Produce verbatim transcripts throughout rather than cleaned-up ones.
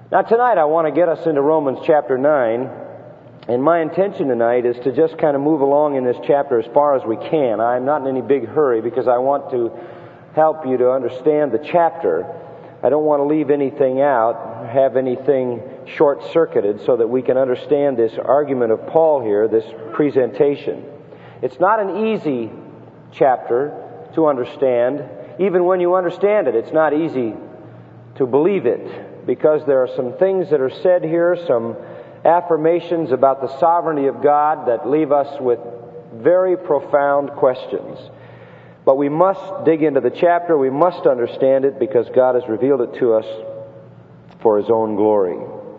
Now tonight I want to get us into Romans chapter nine, and my intention tonight is to just kind of move along in this chapter as far as we can. I'm not in any big hurry because I want to help you to understand the chapter. I don't want to leave anything out, have anything short-circuited, so that we can understand this argument of Paul here, this presentation. It's not an easy chapter to understand. Even when you understand it, it's not easy to believe it, because there are some things that are said here, some affirmations about the sovereignty of God that leave us with very profound questions. But we must dig into the chapter, we must understand it, because God has revealed it to us for His own glory.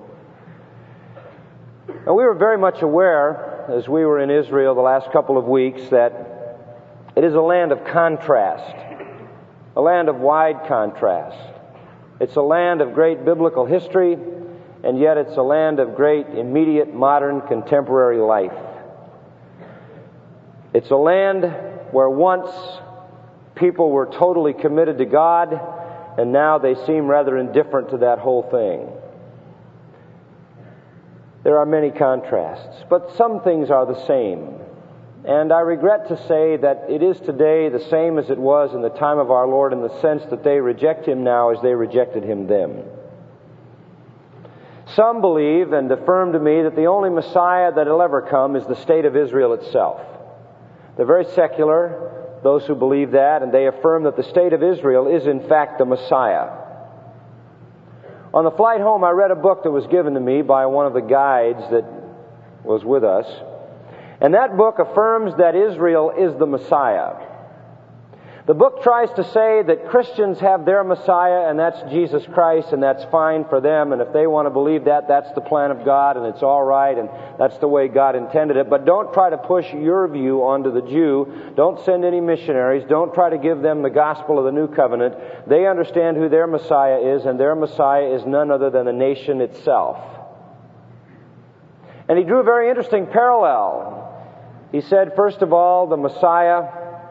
Now, we were very much aware, as we were in Israel the last couple of weeks, that it is a land of contrast, a land of wide contrast. It's a land of great biblical history, and yet it's a land of great immediate, modern, contemporary life. It's a land where once people were totally committed to God, and now they seem rather indifferent to that whole thing. There are many contrasts, but some things are the same. And I regret to say that it is today the same as it was in the time of our Lord, in the sense that they reject Him now as they rejected Him then. Some believe and affirm to me that the only Messiah that will ever come is the state of Israel itself. They're very secular, those who believe that, and they affirm that the state of Israel is in fact the Messiah. On the flight home, I read a book that was given to me by one of the guides that was with us. And that book affirms that Israel is the Messiah. The book tries to say that Christians have their Messiah, and that's Jesus Christ, and that's fine for them, and if they want to believe that, that's the plan of God, and it's all right, and that's the way God intended it. But don't try to push your view onto the Jew. Don't send any missionaries. Don't try to give them the gospel of the new covenant. They understand who their Messiah is, and their Messiah is none other than the nation itself. And he drew a very interesting parallel. He said, first of all, the Messiah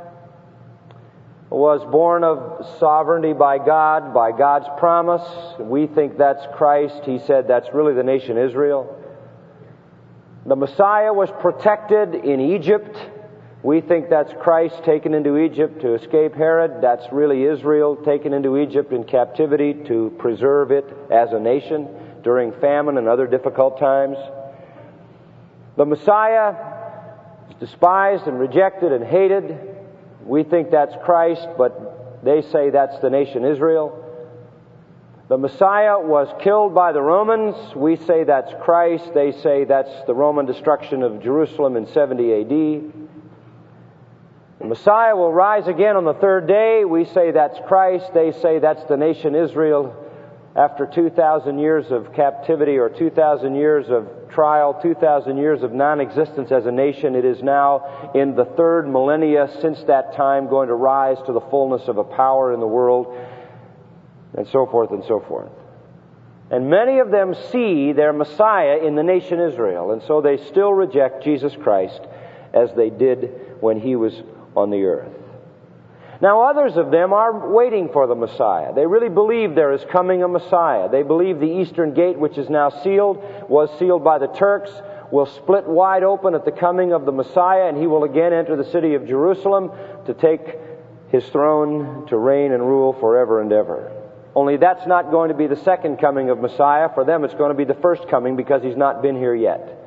was born of sovereignty by God, by God's promise. We think that's Christ. He said that's really the nation Israel. The Messiah was protected in Egypt. We think that's Christ taken into Egypt to escape Herod. That's really Israel taken into Egypt in captivity to preserve it as a nation during famine and other difficult times. The Messiah is despised and rejected and hated. We think that's Christ, but they say that's the nation Israel. The Messiah was killed by the Romans. We say that's Christ. They say that's the Roman destruction of Jerusalem in seventy A D. The Messiah will rise again on the third day. We say that's Christ. They say that's the nation Israel. After two thousand years of captivity, or two thousand years of trial, two thousand years of non-existence as a nation, it is now in the third millennia since that time going to rise to the fullness of a power in the world, and so forth and so forth. And many of them see their Messiah in the nation Israel, and so they still reject Jesus Christ as they did when He was on the earth. Now, others of them are waiting for the Messiah. They really believe there is coming a Messiah. They believe the eastern gate, which is now sealed, was sealed by the Turks, will split wide open at the coming of the Messiah, and He will again enter the city of Jerusalem to take His throne to reign and rule forever and ever. Only that's not going to be the second coming of Messiah. For them, it's going to be the first coming, because He's not been here yet.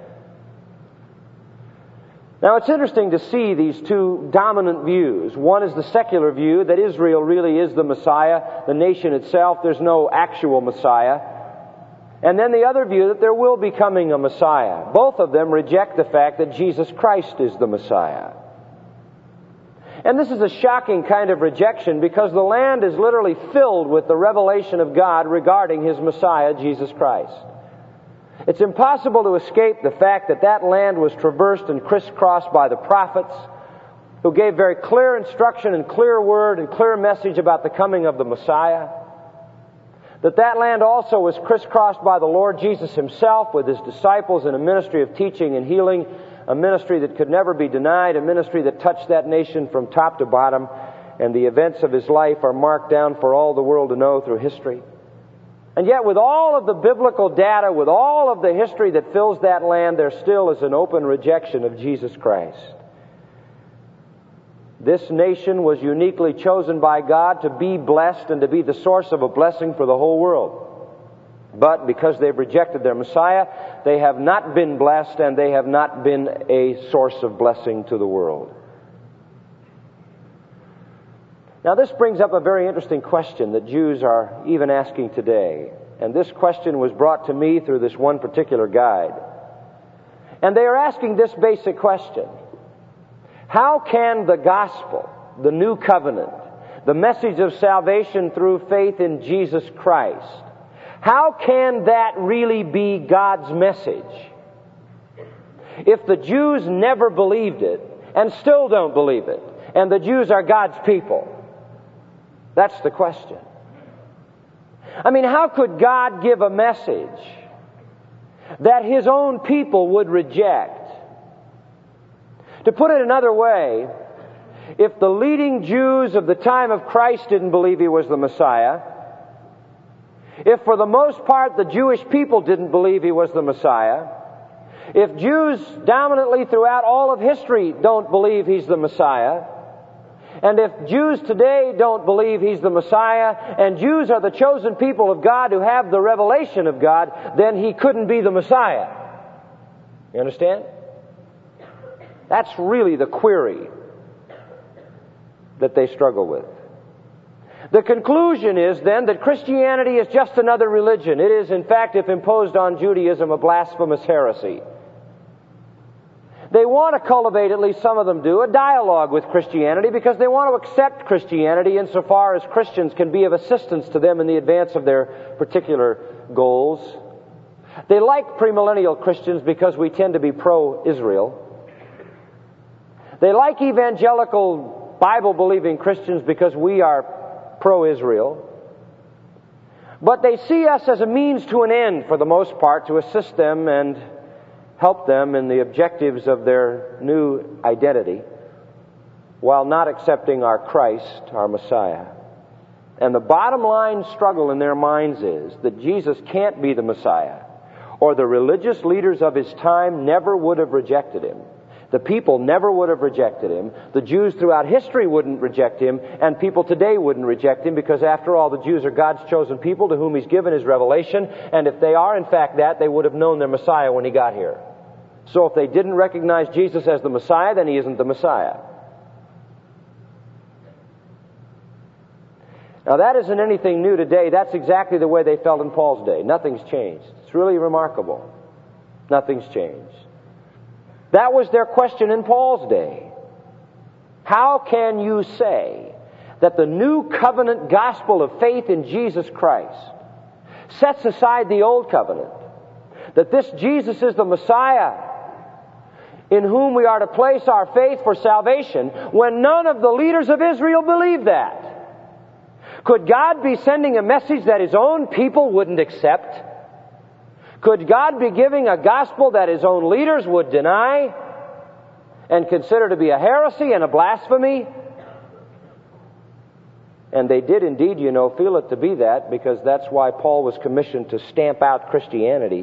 Now, it's interesting to see these two dominant views. One is the secular view that Israel really is the Messiah, the nation itself. There's no actual Messiah. And then the other view that there will be coming a Messiah. Both of them reject the fact that Jesus Christ is the Messiah. And this is a shocking kind of rejection, because the land is literally filled with the revelation of God regarding His Messiah, Jesus Christ. It's impossible to escape the fact that that land was traversed and crisscrossed by the prophets, who gave very clear instruction and clear word and clear message about the coming of the Messiah. That that land also was crisscrossed by the Lord Jesus Himself with His disciples in a ministry of teaching and healing, a ministry that could never be denied, a ministry that touched that nation from top to bottom, and the events of His life are marked down for all the world to know through history. And yet with all of the biblical data, with all of the history that fills that land, there still is an open rejection of Jesus Christ. This nation was uniquely chosen by God to be blessed and to be the source of a blessing for the whole world. But because they've rejected their Messiah, they have not been blessed and they have not been a source of blessing to the world. Now this brings up a very interesting question that Jews are even asking today. And this question was brought to me through this one particular guide. And they are asking this basic question. How can the gospel, the new covenant, the message of salvation through faith in Jesus Christ, how can that really be God's message if the Jews never believed it and still don't believe it, and the Jews are God's people? That's the question. I mean, how could God give a message that His own people would reject? To put it another way, if the leading Jews of the time of Christ didn't believe He was the Messiah, if for the most part the Jewish people didn't believe He was the Messiah, if Jews dominantly throughout all of history don't believe He's the Messiah, and if Jews today don't believe He's the Messiah, and Jews are the chosen people of God who have the revelation of God, then He couldn't be the Messiah. You understand? That's really the query that they struggle with. The conclusion is then that Christianity is just another religion. It is, in fact, if imposed on Judaism, a blasphemous heresy. They want to cultivate, at least some of them do, a dialogue with Christianity because they want to accept Christianity insofar as Christians can be of assistance to them in the advance of their particular goals. They like premillennial Christians because we tend to be pro-Israel. They like evangelical Bible-believing Christians because we are pro-Israel. But they see us as a means to an end, for the most part, to assist them and help them in the objectives of their new identity, while not accepting our Christ, our Messiah. And the bottom line struggle in their minds is that Jesus can't be the Messiah, or the religious leaders of His time never would have rejected Him. The people never would have rejected Him. The Jews throughout history wouldn't reject Him, and people today wouldn't reject Him because, after all, the Jews are God's chosen people to whom He's given His revelation, and if they are, in fact, that, they would have known their Messiah when He got here. So if they didn't recognize Jesus as the Messiah, then He isn't the Messiah. Now that isn't anything new today. That's exactly the way they felt in Paul's day. Nothing's changed. It's really remarkable. Nothing's changed. That was their question in Paul's day. How can you say that the new covenant gospel of faith in Jesus Christ sets aside the old covenant? That this Jesus is the Messiah in whom we are to place our faith for salvation, when none of the leaders of Israel believed that? Could God be sending a message that His own people wouldn't accept? Could God be giving a gospel that His own leaders would deny and consider to be a heresy and a blasphemy? And they did indeed, you know, feel it to be that, because that's why Paul was commissioned to stamp out Christianity.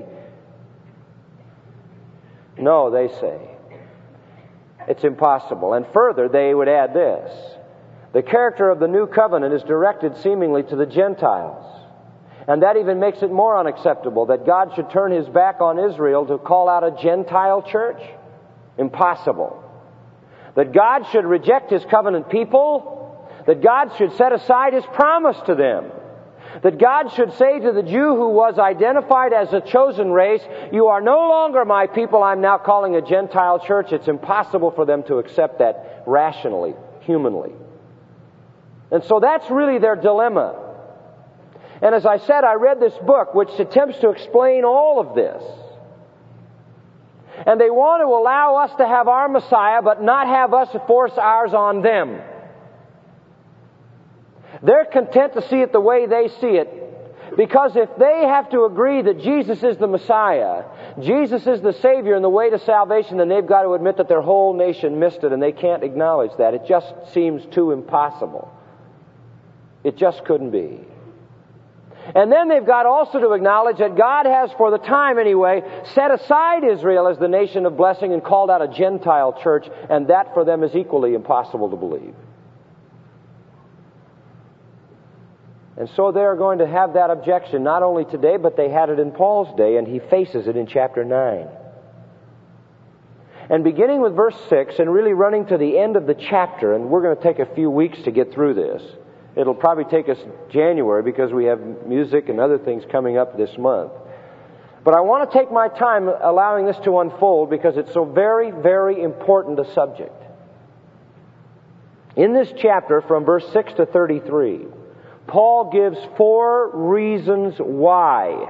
No, they say. It's impossible. And further, they would add this. The character of the new covenant is directed seemingly to the Gentiles. And that even makes it more unacceptable that God should turn His back on Israel to call out a Gentile church. Impossible. That God should reject His covenant people. That God should set aside His promise to them. That God should say to the Jew who was identified as a chosen race, you are no longer my people, I'm now calling a Gentile church. It's impossible for them to accept that rationally, humanly. And so that's really their dilemma. And as I said, I read this book which attempts to explain all of this. And they want to allow us to have our Messiah, but not have us force ours on them. They're content to see it the way they see it, because if they have to agree that Jesus is the Messiah, Jesus is the Savior and the way to salvation, then they've got to admit that their whole nation missed it, and they can't acknowledge that. It just seems too impossible. It just couldn't be. And then they've got also to acknowledge that God has, for the time anyway, set aside Israel as the nation of blessing and called out a Gentile church, and that for them is equally impossible to believe. And so they're going to have that objection not only today, but they had it in Paul's day, and he faces it in chapter nine. And beginning with verse six and really running to the end of the chapter, and we're going to take a few weeks to get through this. It'll probably take us January because we have music and other things coming up this month. But I want to take my time allowing this to unfold because it's so very, very important a subject. In this chapter, from verse six to thirty-three, Paul gives four reasons why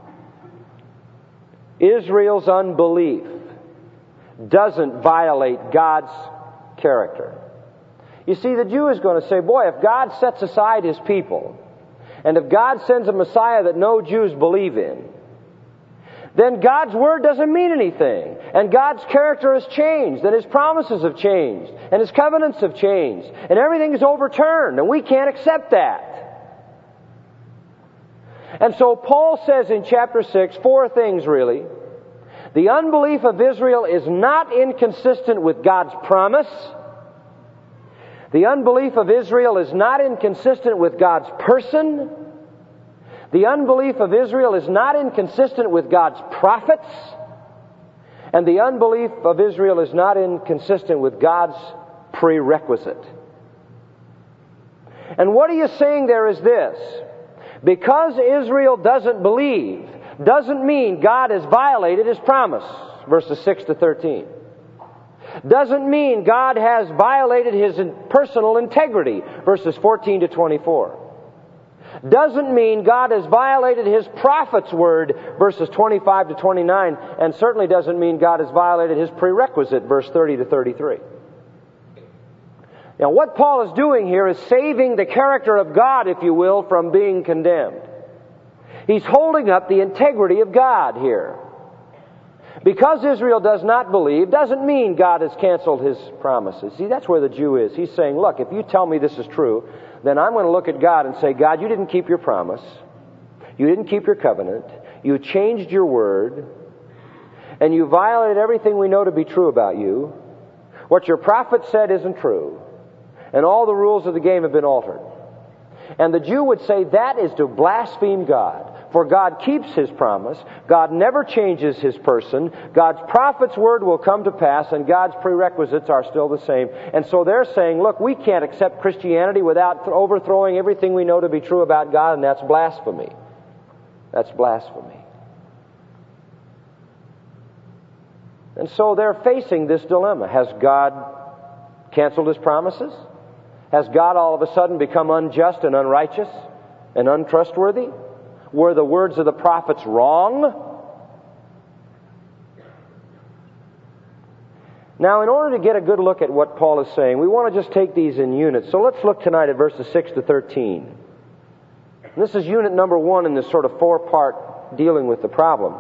Israel's unbelief doesn't violate God's character. You see, the Jew is going to say, boy, if God sets aside His people, and if God sends a Messiah that no Jews believe in, then God's Word doesn't mean anything. And God's character has changed, and His promises have changed, and His covenants have changed, and everything is overturned, and we can't accept that. And so Paul says in chapter six, four things really. The unbelief of Israel is not inconsistent with God's promise. The unbelief of Israel is not inconsistent with God's person. The unbelief of Israel is not inconsistent with God's prophets. And the unbelief of Israel is not inconsistent with God's prerequisite. And what he is saying there is this. Because Israel doesn't believe, doesn't mean God has violated His promise. Verses six to thirteen. Doesn't mean God has violated His personal integrity. Verses fourteen to twenty-four. Doesn't mean God has violated His prophet's word. Verses twenty-five to twenty-nine. And certainly doesn't mean God has violated His prerequisite. Verse thirty to thirty-three. Now what Paul is doing here is saving the character of God, if you will, from being condemned. He's holding up the integrity of God here. Because Israel does not believe, doesn't mean God has canceled His promises. See, that's where the Jew is. He's saying, look, if you tell me this is true, then I'm going to look at God and say, God, you didn't keep your promise. You didn't keep your covenant. You changed your word. And you violated everything we know to be true about you. What your prophet said isn't true. And all the rules of the game have been altered. And the Jew would say that is to blaspheme God. For God keeps His promise. God never changes His person. God's prophet's word will come to pass, and God's prerequisites are still the same. And so they're saying, look, we can't accept Christianity without overthrowing everything we know to be true about God, and that's blasphemy. That's blasphemy. And so they're facing this dilemma. Has God canceled His promises? Has God all of a sudden become unjust and unrighteous and untrustworthy? Were the words of the prophets wrong? Now, in order to get a good look at what Paul is saying, we want to just take these in units. So let's look tonight at verses six to thirteen. And this is unit number one in this sort of four-part dealing with the problem.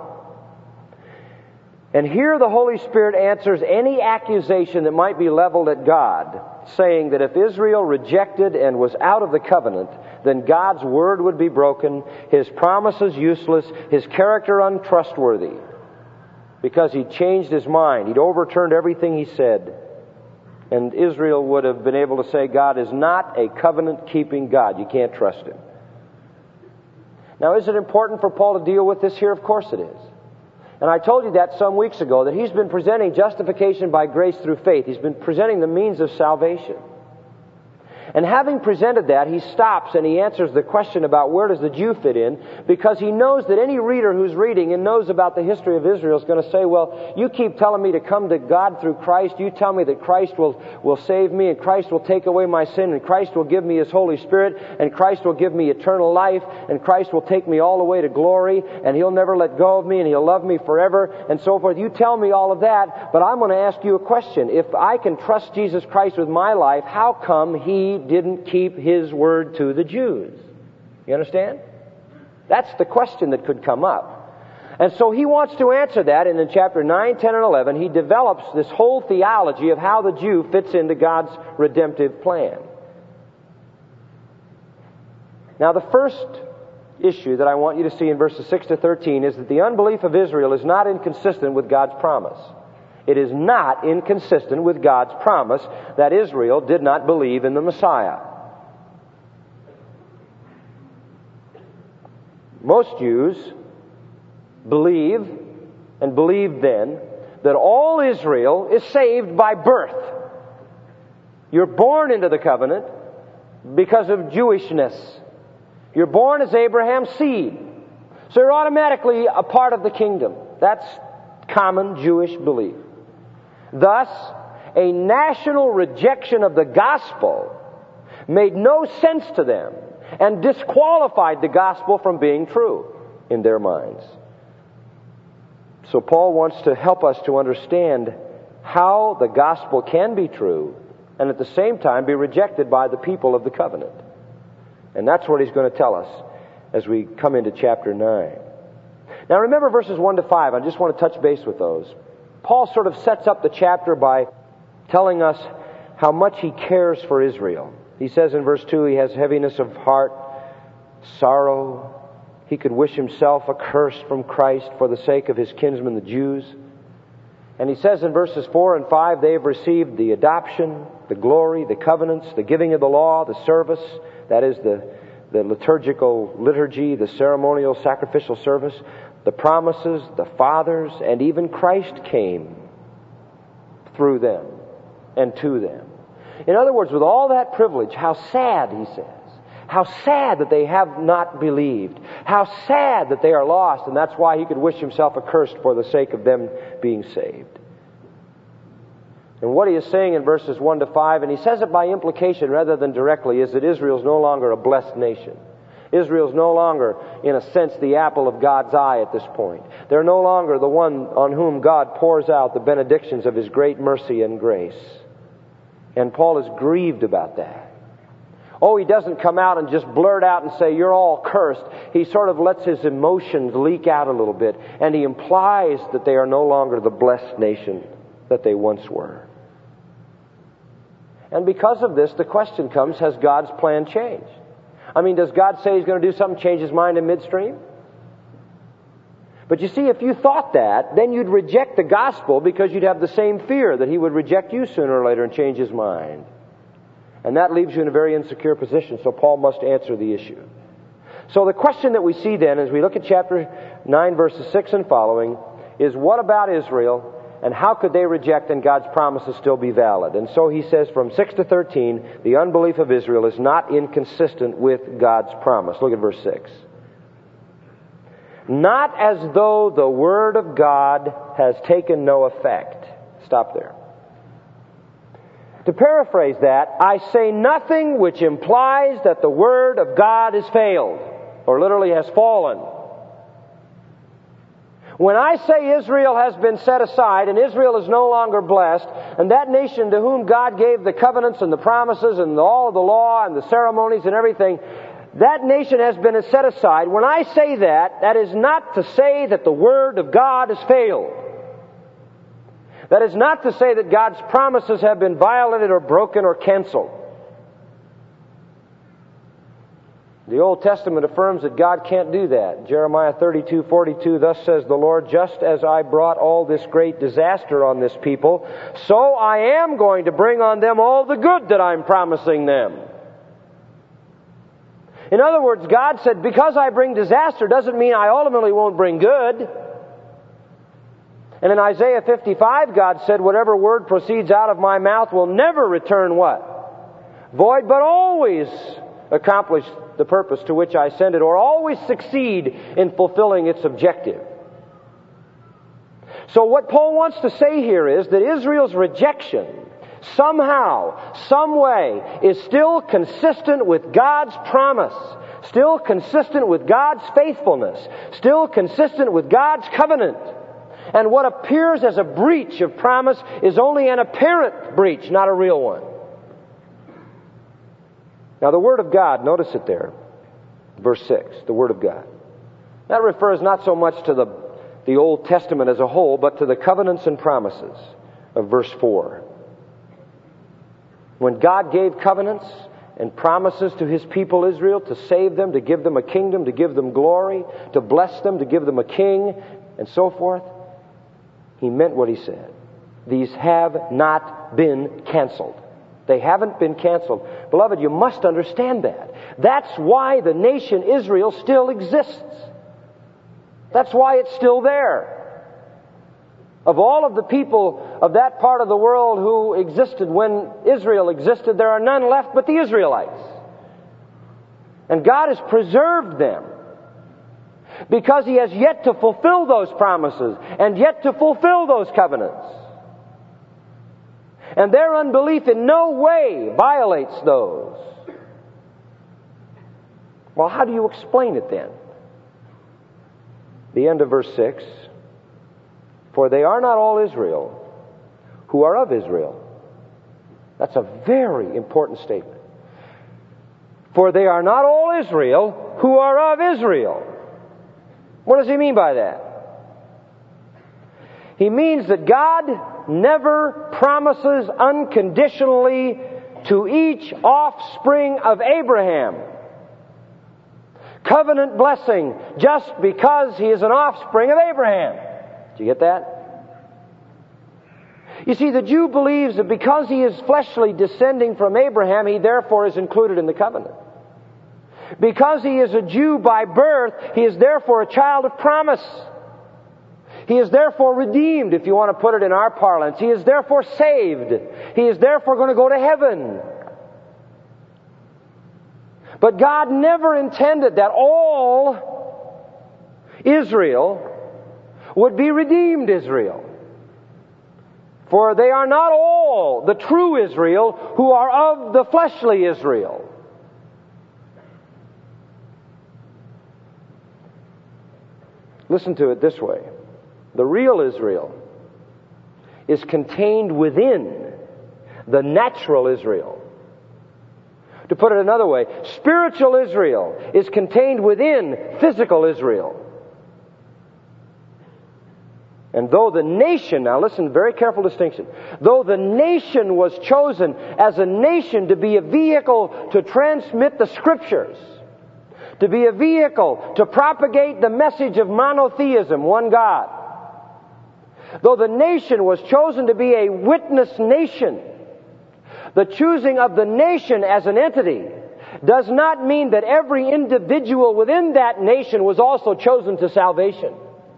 And here the Holy Spirit answers any accusation that might be leveled at God, saying that if Israel rejected and was out of the covenant, then God's word would be broken, His promises useless, His character untrustworthy, because He'd changed His mind. He'd overturned everything He said. And Israel would have been able to say, God is not a covenant-keeping God. You can't trust Him. Now, is it important for Paul to deal with this here? Of course it is. And I told you that some weeks ago, that he's been presenting justification by grace through faith. He's been presenting the means of salvation. And having presented that, he stops and he answers the question about where does the Jew fit in, because he knows that any reader who's reading and knows about the history of Israel is going to say, well, you keep telling me to come to God through Christ. You tell me that Christ will, will save me, and Christ will take away my sin, and Christ will give me His Holy Spirit, and Christ will give me eternal life, and Christ will take me all the way to glory, and He'll never let go of me, and He'll love me forever, and so forth. You tell me all of that, but I'm going to ask you a question. If I can trust Jesus Christ with my life, how come He didn't keep His word to the Jews? You understand? That's the question that could come up. And so he wants to answer that, and in chapter nine, ten, and eleven, he develops this whole theology of how the Jew fits into God's redemptive plan. Now, the first issue that I want you to see in verses six to thirteen is that the unbelief of Israel is not inconsistent with God's promise. It is not inconsistent with God's promise that Israel did not believe in the Messiah. Most Jews believe, and believed then, that all Israel is saved by birth. You're born into the covenant because of Jewishness. You're born as Abraham's seed. So you're automatically a part of the kingdom. That's common Jewish belief. Thus, a national rejection of the gospel made no sense to them and disqualified the gospel from being true in their minds. So Paul wants to help us to understand how the gospel can be true and at the same time be rejected by the people of the covenant. And that's what he's going to tell us as we come into chapter nine. Now remember verses one to five. I just want to touch base with those. Paul sort of sets up the chapter by telling us how much he cares for Israel. He says in verse two, he has heaviness of heart, sorrow. He could wish himself accursed from Christ for the sake of his kinsmen, the Jews. And he says in verses four and five, they have received the adoption, the glory, the covenants, the giving of the law, the service, that is the, the liturgical liturgy, the ceremonial sacrificial service, the promises, the fathers, and even Christ came through them and to them. In other words, with all that privilege, how sad, he says, how sad that they have not believed. How sad that they are lost, and that's why he could wish himself accursed for the sake of them being saved. And what he is saying in verses one to five, and he says it by implication rather than directly, is that Israel is no longer a blessed nation. Israel is no longer, in a sense, the apple of God's eye at this point. They're no longer the one on whom God pours out the benedictions of His great mercy and grace. And Paul is grieved about that. Oh, he doesn't come out and just blurt out and say, you're all cursed. He sort of lets his emotions leak out a little bit, and he implies that they are no longer the blessed nation that they once were. And because of this, the question comes, has God's plan changed? I mean, does God say He's going to do something, change His mind in midstream? But you see, if you thought that, then you'd reject the gospel because you'd have the same fear that He would reject you sooner or later and change His mind. And that leaves you in a very insecure position, so Paul must answer the issue. So the question that we see then, as we look at chapter nine, verses six and following, is what about Israel, and how could they reject and God's promises still be valid? And so he says from six to thirteen, the unbelief of Israel is not inconsistent with God's promise. Look at verse six. Not as though the word of God has taken no effect. Stop there. To paraphrase that, I say nothing which implies that the word of God has failed, or literally has fallen. When I say Israel has been set aside and Israel is no longer blessed, and that nation to whom God gave the covenants and the promises and all of the law and the ceremonies and everything, that nation has been set aside. When I say that, that is not to say that the word of God has failed. That is not to say that God's promises have been violated or broken or canceled. The Old Testament affirms that God can't do that. Jeremiah thirty-two forty-two, thus says the Lord, just as I brought all this great disaster on this people, so I am going to bring on them all the good that I'm promising them. In other words, God said, because I bring disaster doesn't mean I ultimately won't bring good. And in Isaiah fifty-five, God said, whatever word proceeds out of my mouth will never return what? Void, but always accomplish the purpose to which I send it, or always succeed in fulfilling its objective. So what Paul wants to say here is that Israel's rejection somehow, some way, is still consistent with God's promise, still consistent with God's faithfulness, still consistent with God's covenant. And what appears as a breach of promise is only an apparent breach, not a real one. Now the Word of God, notice it there, verse six, the Word of God. That refers not so much to the, the Old Testament as a whole, but to the covenants and promises of verse four. When God gave covenants and promises to His people Israel to save them, to give them a kingdom, to give them glory, to bless them, to give them a king, and so forth, He meant what He said. These have not been canceled. They haven't been canceled. Beloved, you must understand that. That's why the nation Israel still exists. That's why it's still there. Of all of the people of that part of the world who existed when Israel existed, there are none left but the Israelites. And God has preserved them because He has yet to fulfill those promises and yet to fulfill those covenants. And their unbelief in no way violates those. Well, how do you explain it then? The end of verse six. For they are not all Israel who are of Israel. That's a very important statement. For they are not all Israel who are of Israel. What does he mean by that? He means that God never promises unconditionally to each offspring of Abraham covenant blessing just because he is an offspring of Abraham. Do you get that? You see, the Jew believes that because he is fleshly descending from Abraham, he therefore is included in the covenant. Because he is a Jew by birth, he is therefore a child of promise. He is therefore redeemed, if you want to put it in our parlance. He is therefore saved. He is therefore going to go to heaven. But God never intended that all Israel would be redeemed Israel. For they are not all the true Israel who are of the fleshly Israel. Listen to it this way. The real Israel is contained within the natural Israel. To put it another way, spiritual Israel is contained within physical Israel. And though the nation, now listen, very careful distinction, though the nation was chosen as a nation to be a vehicle to transmit the Scriptures, to be a vehicle to propagate the message of monotheism, one God, though the nation was chosen to be a witness nation, the choosing of the nation as an entity does not mean that every individual within that nation was also chosen to salvation.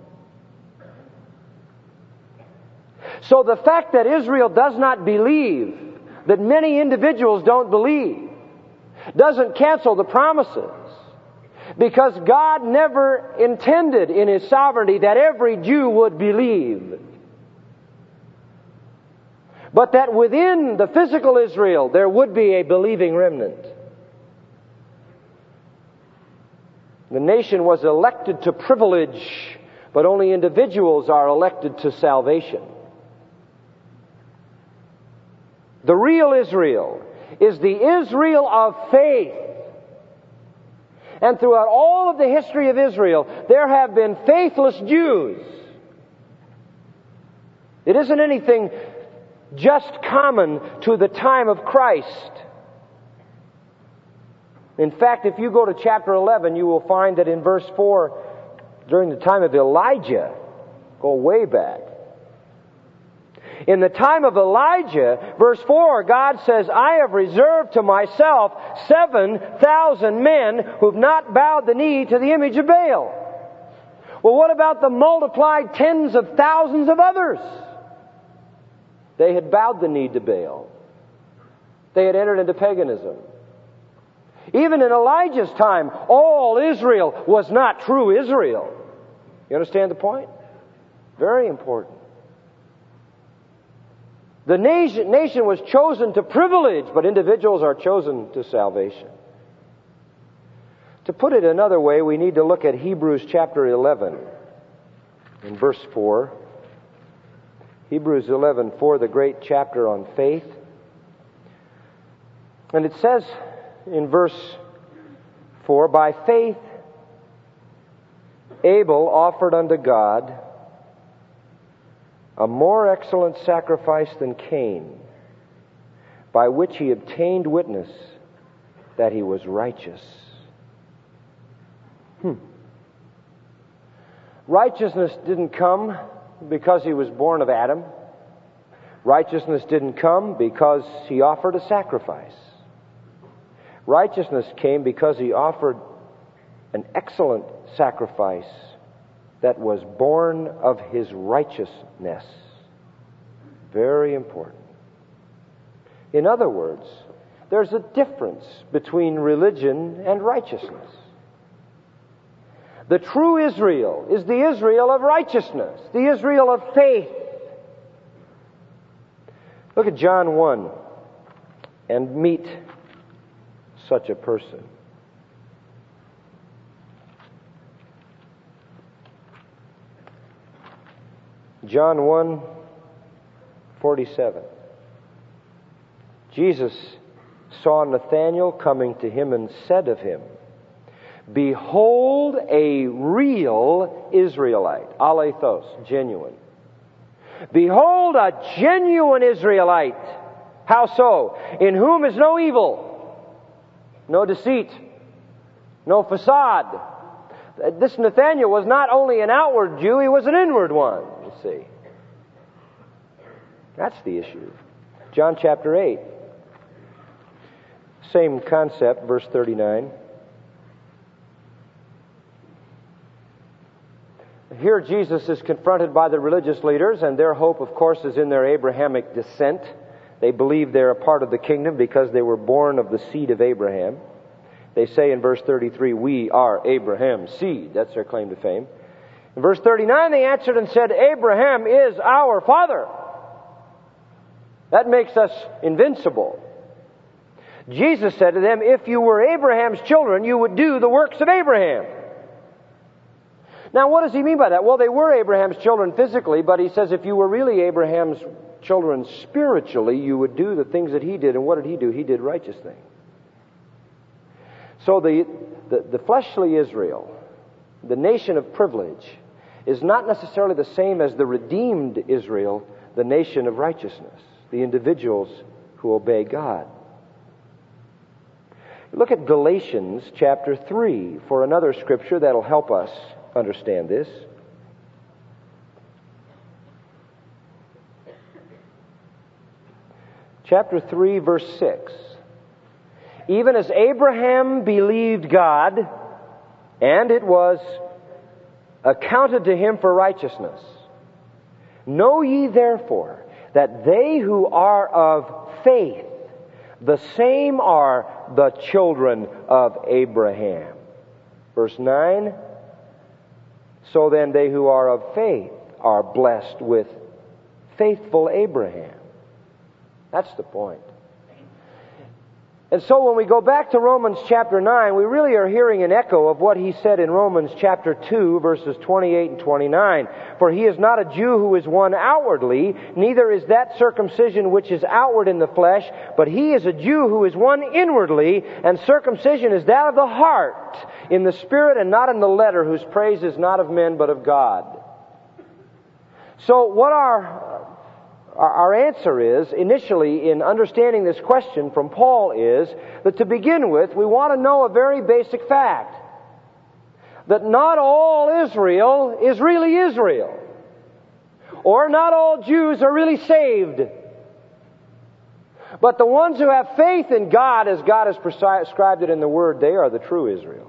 So the fact that Israel does not believe, that many individuals don't believe, doesn't cancel the promises. Because God never intended in His sovereignty that every Jew would believe. But that within the physical Israel there would be a believing remnant. The nation was elected to privilege, but only individuals are elected to salvation. The real Israel is the Israel of faith. And throughout all of the history of Israel, there have been faithless Jews. It isn't anything just common to the time of Christ. In fact, if you go to chapter eleven, you will find that in verse four, during the time of Elijah, go way back. In the time of Elijah, verse four, God says, I have reserved to myself seven thousand men who've not bowed the knee to the image of Baal. Well, what about the multiplied tens of thousands of others? They had bowed the knee to Baal. They had entered into paganism. Even in Elijah's time, all Israel was not true Israel. You understand the point? Very important. The nation, nation was chosen to privilege, but individuals are chosen to salvation. To put it another way, we need to look at Hebrews chapter eleven, in verse four. Hebrews eleven four, the great chapter on faith. And it says in verse four, by faith Abel offered unto God a more excellent sacrifice than Cain, by which he obtained witness that he was righteous. Hmm. Righteousness didn't come because he was born of Adam. Righteousness didn't come because he offered a sacrifice. Righteousness came because he offered an excellent sacrifice that was born of his righteousness. Very important. In other words, there's a difference between religion and righteousness. The true Israel is the Israel of righteousness, the Israel of faith. Look at John one and meet such a person. John one forty-seven. Jesus saw Nathanael coming to him and said of him, "Behold a real Israelite." Alethos, genuine. Behold a genuine Israelite. How so? In whom is no evil, no deceit, no facade. This Nathanael was not only an outward Jew, he was an inward one, you see. That's the issue. John chapter eight. Same concept, verse thirty-nine. Here Jesus is confronted by the religious leaders, and their hope, of course, is in their Abrahamic descent. They believe they're a part of the kingdom because they were born of the seed of Abraham. They say in verse thirty-three, "We are Abraham's seed." That's their claim to fame. In verse thirty-nine, they answered and said, "Abraham is our father." That makes us invincible. Jesus said to them, "If you were Abraham's children, you would do the works of Abraham." Now, what does he mean by that? Well, they were Abraham's children physically, but he says if you were really Abraham's children spiritually, you would do the things that he did. And what did he do? He did righteous things. So the, the, the fleshly Israel, the nation of privilege, is not necessarily the same as the redeemed Israel, the nation of righteousness, the individuals who obey God. Look at Galatians chapter three for another scripture that'll help us understand this. Chapter three, verse six. Even as Abraham believed God, and it was accounted to him for righteousness. Know ye therefore that they who are of faith, the same are the children of Abraham. Verse nine. So then they who are of faith are blessed with faithful Abraham. That's the point. And so when we go back to Romans chapter nine, we really are hearing an echo of what he said in Romans chapter two, verses twenty-eight and twenty-nine. For he is not a Jew who is one outwardly, neither is that circumcision which is outward in the flesh, but he is a Jew who is one inwardly, and circumcision is that of the heart, in the spirit and not in the letter, whose praise is not of men but of God. So what our Our answer is, initially, in understanding this question from Paul, is that to begin with, we want to know a very basic fact. That not all Israel is really Israel. Or not all Jews are really saved. But the ones who have faith in God, as God has prescribed it in the Word, they are the true Israel.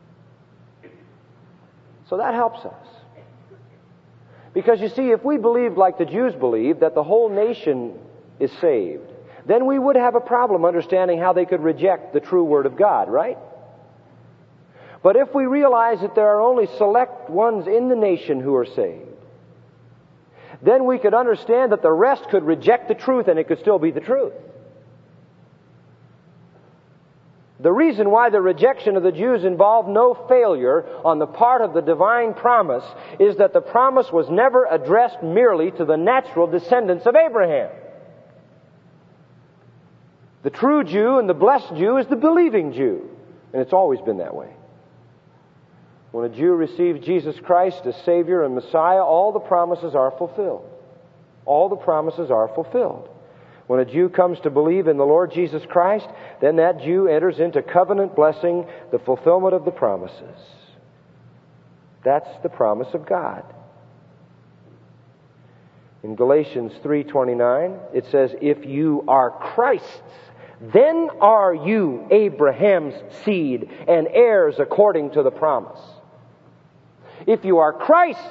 So that helps us. Because you see, if we believed like the Jews believed, that the whole nation is saved, then we would have a problem understanding how they could reject the true Word of God, right? But if we realize that there are only select ones in the nation who are saved, then we could understand that the rest could reject the truth and it could still be the truth. The reason why the rejection of the Jews involved no failure on the part of the divine promise is that the promise was never addressed merely to the natural descendants of Abraham. The true Jew and the blessed Jew is the believing Jew, and it's always been that way. When a Jew receives Jesus Christ as Savior and Messiah, all the promises are fulfilled. All the promises are fulfilled. When a Jew comes to believe in the Lord Jesus Christ, then that Jew enters into covenant blessing, the fulfillment of the promises. That's the promise of God. In Galatians three twenty-nine, it says, if you are Christ's, then are you Abraham's seed and heirs according to the promise. If you are Christ's,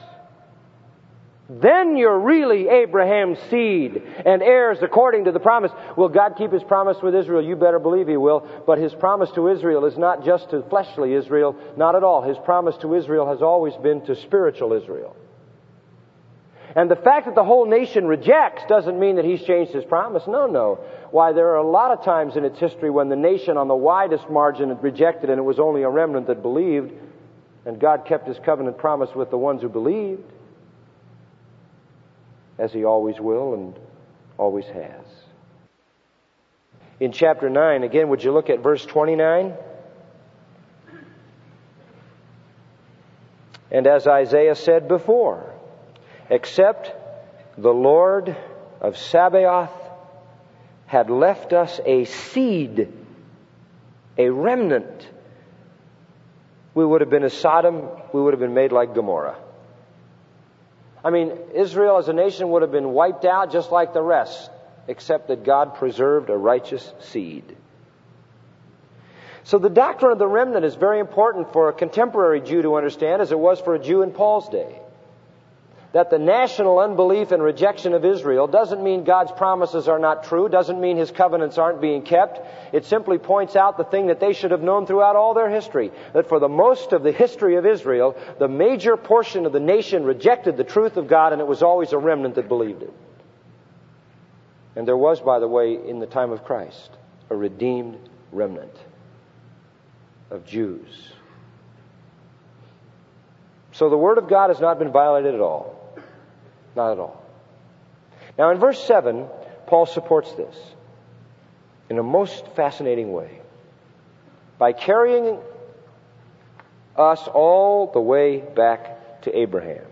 then you're really Abraham's seed and heirs according to the promise. Will God keep His promise with Israel? You better believe He will. But His promise to Israel is not just to fleshly Israel. Not at all. His promise to Israel has always been to spiritual Israel. And the fact that the whole nation rejects doesn't mean that He's changed His promise. No, no. Why, there are a lot of times in its history when the nation on the widest margin had rejected and it was only a remnant that believed, and God kept His covenant promise with the ones who believed, as He always will and always has. In chapter nine, again, would you look at verse twenty-nine? And as Isaiah said before, except the Lord of Sabaoth had left us a seed, a remnant, we would have been as Sodom, we would have been made like Gomorrah. I mean, Israel as a nation would have been wiped out just like the rest, except that God preserved a righteous seed. So the doctrine of the remnant is very important for a contemporary Jew to understand, as it was for a Jew in Paul's day. That the national unbelief and rejection of Israel doesn't mean God's promises are not true, doesn't mean His covenants aren't being kept. It simply points out the thing that they should have known throughout all their history, that for the most of the history of Israel, the major portion of the nation rejected the truth of God, and it was always a remnant that believed it. And there was, by the way, in the time of Christ, a redeemed remnant of Jews. So the Word of God has not been violated at all. Not at all. Now in verse seven, Paul supports this in a most fascinating way by carrying us all the way back to Abraham.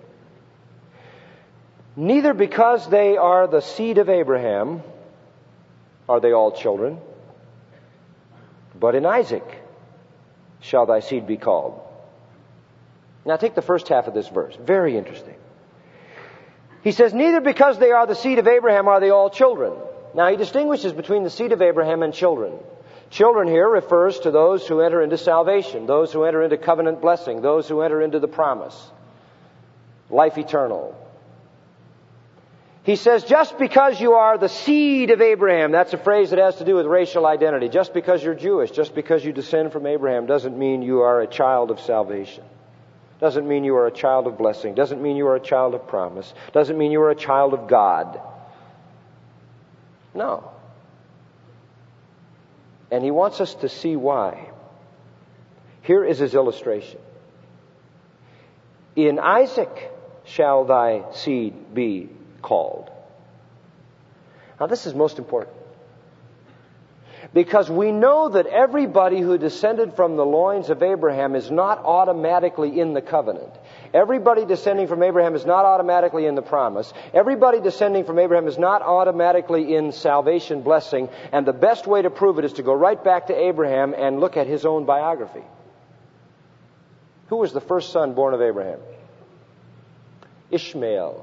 Neither because they are the seed of Abraham are they all children, but in Isaac shall thy seed be called. Now take the first half of this verse. Very interesting. He says, neither because they are the seed of Abraham are they all children. Now he distinguishes between the seed of Abraham and children. Children here refers to those who enter into salvation, those who enter into covenant blessing, those who enter into the promise, life eternal. He says, just because you are the seed of Abraham, that's a phrase that has to do with racial identity. Just because you're Jewish, just because you descend from Abraham doesn't mean you are a child of salvation. Doesn't mean you are a child of blessing. Doesn't mean you are a child of promise. Doesn't mean you are a child of God. No. And he wants us to see why. Here is his illustration. In Isaac shall thy seed be called. Now this is most important. Because we know that everybody who descended from the loins of Abraham is not automatically in the covenant. Everybody descending from Abraham is not automatically in the promise. Everybody descending from Abraham is not automatically in salvation blessing. And the best way to prove it is to go right back to Abraham and look at his own biography. Who was the first son born of Abraham? Ishmael.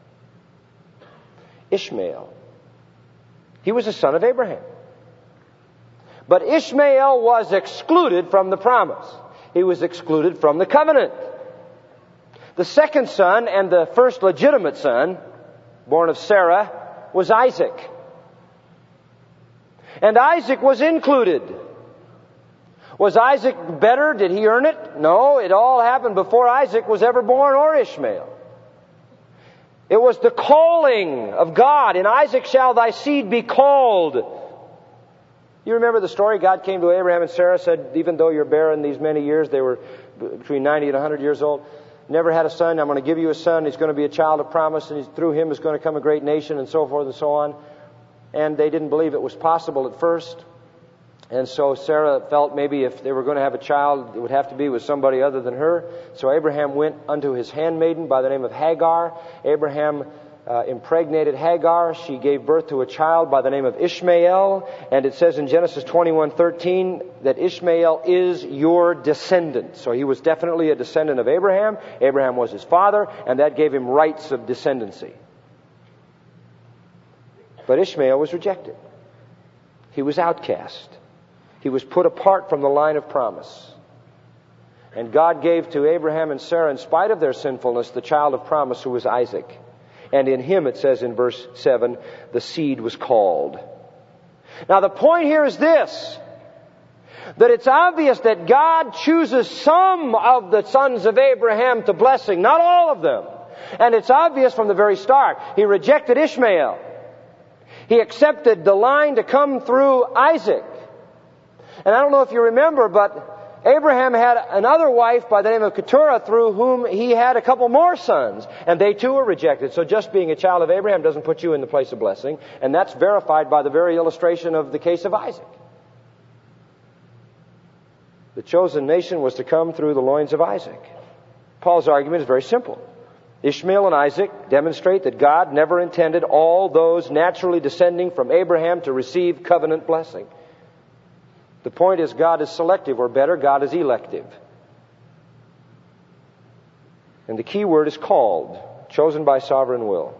Ishmael. He was a son of Abraham. But Ishmael was excluded from the promise. He was excluded from the covenant. The second son and the first legitimate son, born of Sarah, was Isaac. And Isaac was included. Was Isaac better? Did he earn it? No, it all happened before Isaac was ever born or Ishmael. It was the calling of God. In Isaac shall thy seed be called. You remember the story? God came to Abraham and Sarah, said, even though you're barren these many years, they were between ninety and one hundred years old, never had a son. I'm going to give you a son. He's going to be a child of promise, and through him is going to come a great nation, and so forth and so on. And they didn't believe it was possible at first. And so Sarah felt maybe if they were going to have a child, it would have to be with somebody other than her. So Abraham went unto his handmaiden by the name of Hagar. Abraham uh, impregnated Hagar. She gave birth to a child by the name of Ishmael. And it says in Genesis twenty-one thirteen that Ishmael is your descendant. So he was definitely a descendant of Abraham. Abraham was his father, and that gave him rights of descendancy. But Ishmael was rejected. He was outcast. He was put apart from the line of promise. And God gave to Abraham and Sarah, in spite of their sinfulness, the child of promise who was Isaac. And in him, it says in verse seven, the seed was called. Now the point here is this, that it's obvious that God chooses some of the sons of Abraham to blessing, not all of them. And it's obvious from the very start. He rejected Ishmael. He accepted the line to come through Isaac. And I don't know if you remember, but Abraham had another wife by the name of Keturah through whom he had a couple more sons. And they too were rejected. So just being a child of Abraham doesn't put you in the place of blessing. And that's verified by the very illustration of the case of Isaac. The chosen nation was to come through the loins of Isaac. Paul's argument is very simple. Ishmael and Isaac demonstrate that God never intended all those naturally descending from Abraham to receive covenant blessing. The point is, God is selective, or better, God is elective. And the key word is called, chosen by sovereign will.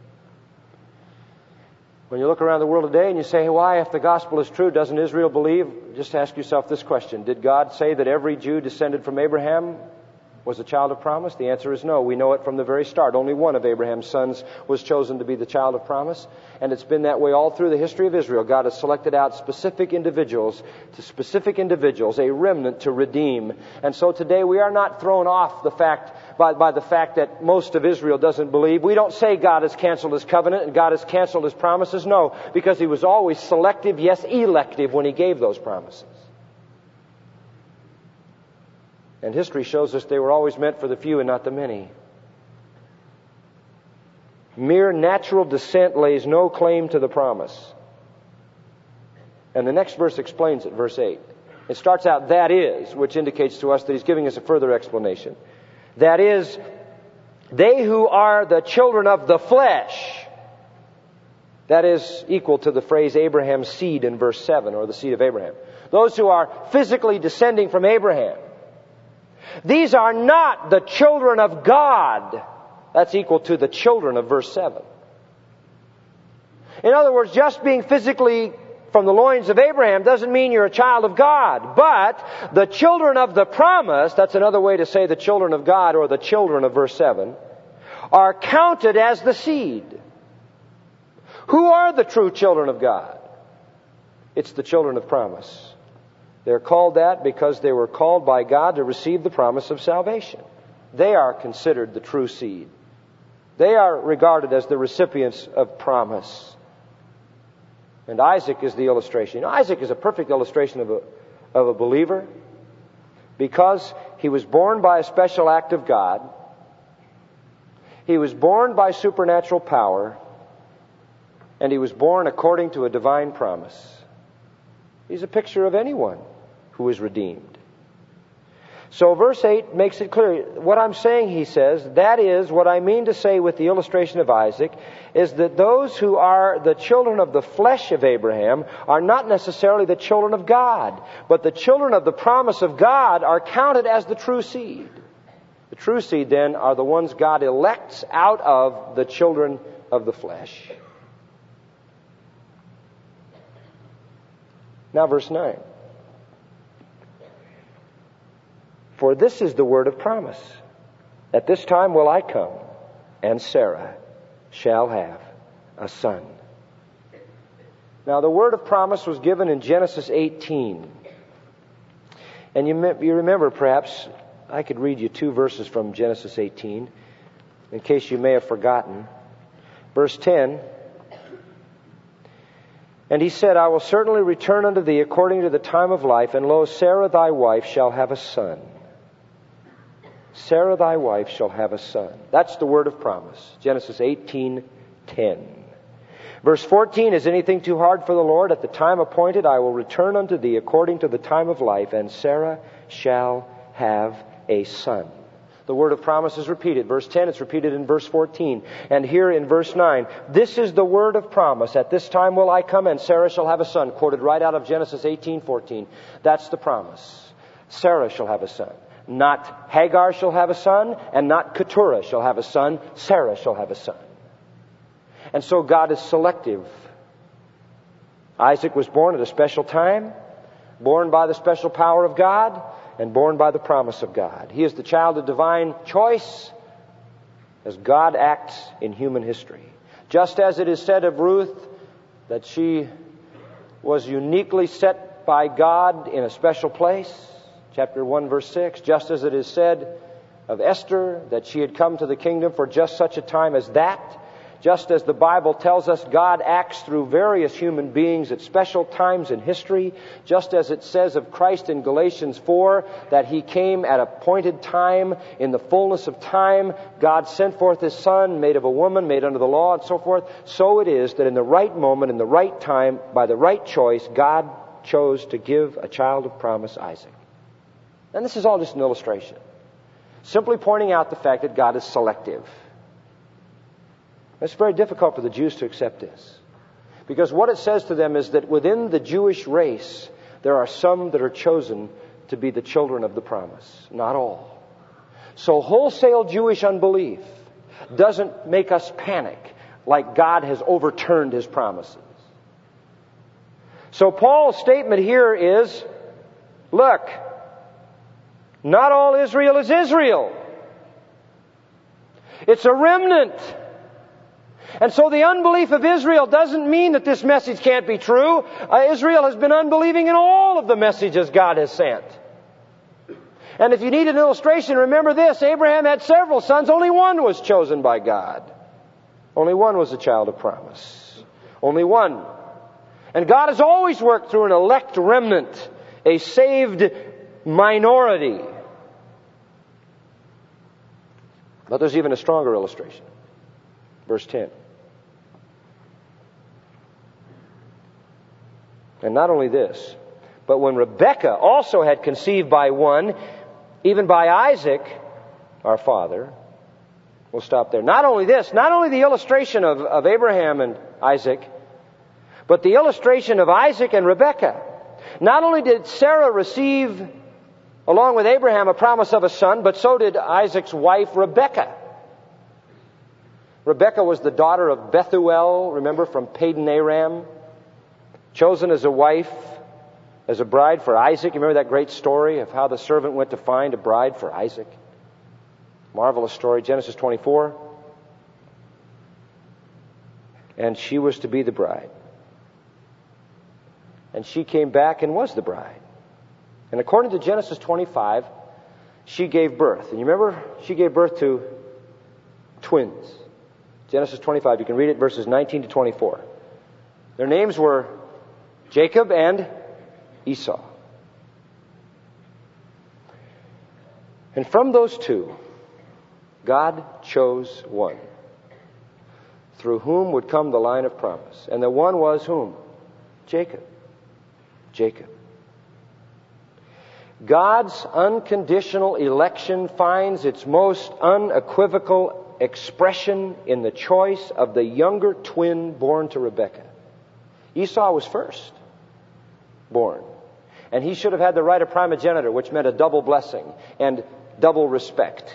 When you look around the world today and you say, why, if the gospel is true, doesn't Israel believe? Just ask yourself this question. Did God say that every Jew descended from Abraham was a child of promise? The answer is no. We know it from the very start. Only one of Abraham's sons was chosen to be the child of promise. And it's been that way all through the history of Israel. God has selected out specific individuals, to specific individuals, a remnant to redeem. And so today we are not thrown off the fact, by, by the fact that most of Israel doesn't believe. We don't say God has canceled His covenant and God has canceled His promises. No, because He was always selective, yes, elective when He gave those promises. And history shows us they were always meant for the few and not the many. Mere natural descent lays no claim to the promise. And the next verse explains it, verse eight. It starts out, that is, which indicates to us that he's giving us a further explanation. That is, they who are the children of the flesh. That is equal to the phrase Abraham's seed in verse seven, or the seed of Abraham. Those who are physically descending from Abraham. These are not the children of God. That's equal to the children of verse seven. In other words, just being physically from the loins of Abraham doesn't mean you're a child of God. But the children of the promise, that's another way to say the children of God or the children of verse seven, are counted as the seed. Who are the true children of God? It's the children of promise. They're called that because they were called by God to receive the promise of salvation. They are considered the true seed. They are regarded as the recipients of promise. And Isaac is the illustration. You know, Isaac is a perfect illustration of a, of a believer because he was born by a special act of God. He was born by supernatural power. And he was born according to a divine promise. He's a picture of anyone who is redeemed. So verse eight makes it clear. What I'm saying, he says, that is, what I mean to say with the illustration of Isaac, is that those who are the children of the flesh of Abraham are not necessarily the children of God. But the children of the promise of God are counted as the true seed. The true seed, then, are the ones God elects out of the children of the flesh. Now verse nine. For this is the word of promise. At this time will I come, and Sarah shall have a son. Now the word of promise was given in Genesis eighteen. And you, you remember perhaps, I could read you two verses from Genesis eighteen, in case you may have forgotten. Verse ten. And he said, I will certainly return unto thee according to the time of life, and lo, Sarah thy wife shall have a son. Sarah thy wife shall have a son. That's the word of promise. Genesis eighteen ten. Verse fourteen, is anything too hard for the Lord? At the time appointed I will return unto thee according to the time of life, and Sarah shall have a son. The word of promise is repeated. Verse ten, it's repeated in verse fourteen. And here in verse nine, this is the word of promise. At this time will I come, and Sarah shall have a son. Quoted right out of Genesis eighteen fourteen. That's the promise. Sarah shall have a son. Not Hagar shall have a son, and not Keturah shall have a son. Sarah shall have a son. And so God is selective. Isaac was born at a special time, born by the special power of God, and born by the promise of God. He is the child of divine choice as God acts in human history. Just as it is said of Ruth that she was uniquely set by God in a special place, chapter one, verse six, just as it is said of Esther that she had come to the kingdom for just such a time as that, just as the Bible tells us God acts through various human beings at special times in history, just as it says of Christ in Galatians four that He came at a appointed time, in the fullness of time, God sent forth His Son, made of a woman, made under the law, and so forth. So it is that in the right moment, in the right time, by the right choice, God chose to give a child of promise, Isaac. And this is all just an illustration, simply pointing out the fact that God is selective. It's very difficult for the Jews to accept this, because what it says to them is that within the Jewish race there are some that are chosen to be the children of the promise, not all. So wholesale Jewish unbelief doesn't make us panic like God has overturned His promises. So Paul's statement here is, look, not all Israel is Israel. It's a remnant. And so the unbelief of Israel doesn't mean that this message can't be true. Uh, Israel has been unbelieving in all of the messages God has sent. And if you need an illustration, remember this: Abraham had several sons. Only one was chosen by God. Only one was a child of promise. Only one. And God has always worked through an elect remnant, a saved minority. But there's even a stronger illustration. Verse ten. And not only this, but when Rebekah also had conceived by one, even by Isaac, our father. We'll stop there. Not only this, not only the illustration of, of Abraham and Isaac, but the illustration of Isaac and Rebekah. Not only did Sarah receive, along with Abraham, a promise of a son, but so did Isaac's wife, Rebekah. Rebekah was the daughter of Bethuel, remember, from Padan Aram, chosen as a wife, as a bride for Isaac. You remember that great story of how the servant went to find a bride for Isaac? Marvelous story, Genesis twenty-four. And she was to be the bride. And she came back and was the bride. And according to Genesis twenty-five, she gave birth. And you remember, she gave birth to twins. Genesis twenty-five, you can read it, verses nineteen to twenty-four. Their names were Jacob and Esau. And from those two, God chose one, through whom would come the line of promise. And the one was whom? Jacob. Jacob. God's unconditional election finds its most unequivocal expression in the choice of the younger twin born to Rebekah. Esau was first born, and he should have had the right of primogeniture, which meant a double blessing and double respect.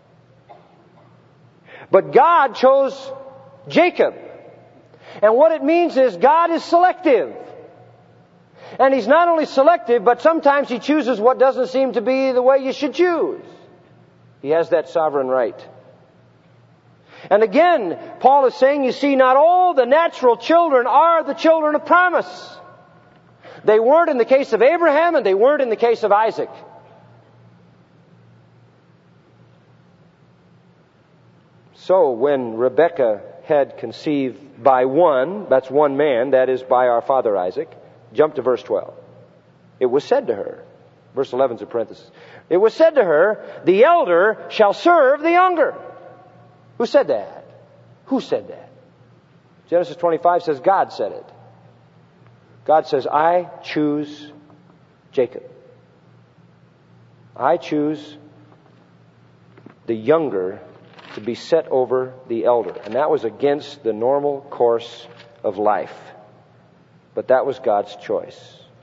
But God chose Jacob. And what it means is God is selective. And He's not only selective, but sometimes He chooses what doesn't seem to be the way you should choose. He has that sovereign right. And again, Paul is saying, you see, not all the natural children are the children of promise. They weren't in the case of Abraham, and they weren't in the case of Isaac. So when Rebekah had conceived by one, that's one man, that is by our father Isaac, jump to verse twelve. It was said to her, verse eleven is a parenthesis, it was said to her, the elder shall serve the younger. Who said that? Who said that? Genesis twenty-five says God said it. God says, I choose Jacob. I choose the younger to be set over the elder. And that was against the normal course of life. But that was God's choice.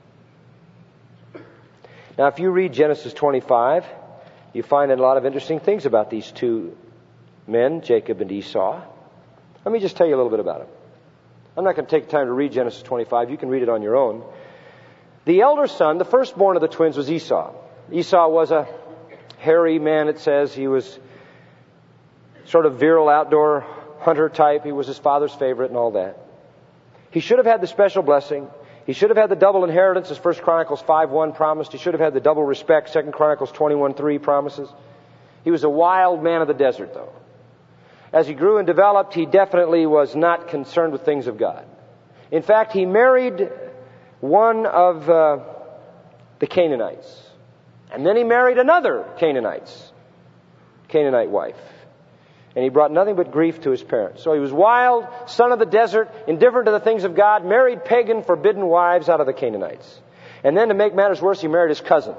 Now, if you read Genesis twenty-five, you find a lot of interesting things about these two men, Jacob and Esau. Let me just tell you a little bit about them. I'm not going to take time to read Genesis twenty-five. You can read it on your own. The elder son, the firstborn of the twins, was Esau. Esau was a hairy man, it says. He was sort of virile outdoor hunter type. He was his father's favorite and all that. He should have had the special blessing. He should have had the double inheritance, as First Chronicles five one promised. He should have had the double respect, Second Chronicles twenty-one three promises. He was a wild man of the desert, though. As he grew and developed, he definitely was not concerned with things of God. In fact, he married one of uh, the Canaanites. And then he married another Canaanites, Canaanite wife. And he brought nothing but grief to his parents. So he was wild, son of the desert, indifferent to the things of God, married pagan, forbidden wives out of the Canaanites. And then to make matters worse, he married his cousin.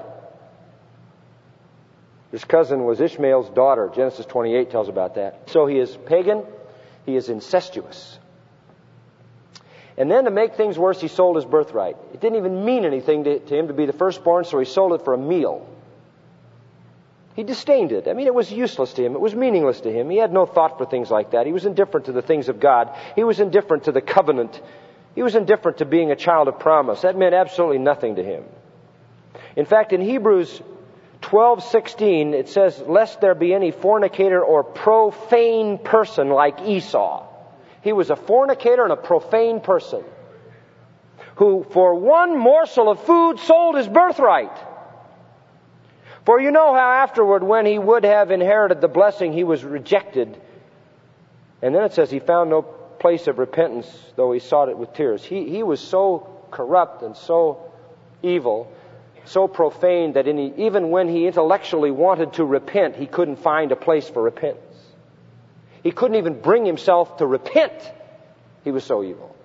His cousin was Ishmael's daughter. Genesis twenty-eight tells about that. So he is pagan, he is incestuous. And then to make things worse, he sold his birthright. It didn't even mean anything to, to him to be the firstborn, so he sold it for a meal. He disdained it. I mean, it was useless to him. It was meaningless to him. He had no thought for things like that. He was indifferent to the things of God. He was indifferent to the covenant. He was indifferent to being a child of promise. That meant absolutely nothing to him. In fact, in Hebrews twelve sixteen, it says, lest there be any fornicator or profane person like Esau. He was a fornicator and a profane person who, for one morsel of food, sold his birthright. For you know how afterward, when he would have inherited the blessing, he was rejected. And then it says he found no place of repentance, though he sought it with tears. He, he was so corrupt and so evil, so profane, that in he, even when he intellectually wanted to repent, he couldn't find a place for repentance. He couldn't even bring himself to repent. He was so evil.